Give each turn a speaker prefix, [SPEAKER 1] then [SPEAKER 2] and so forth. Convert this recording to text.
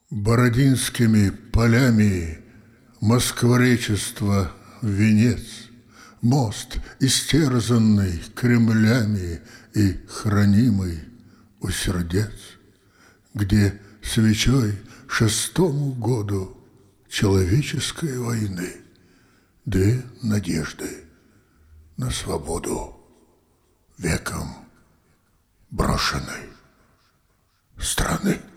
[SPEAKER 1] Бородинскими полями Москворечество венец, мост, истерзанный Кремлями и хранимый у сердец, где свечой 6-му году человеческой войны две надежды на свободу веком брошенной страны.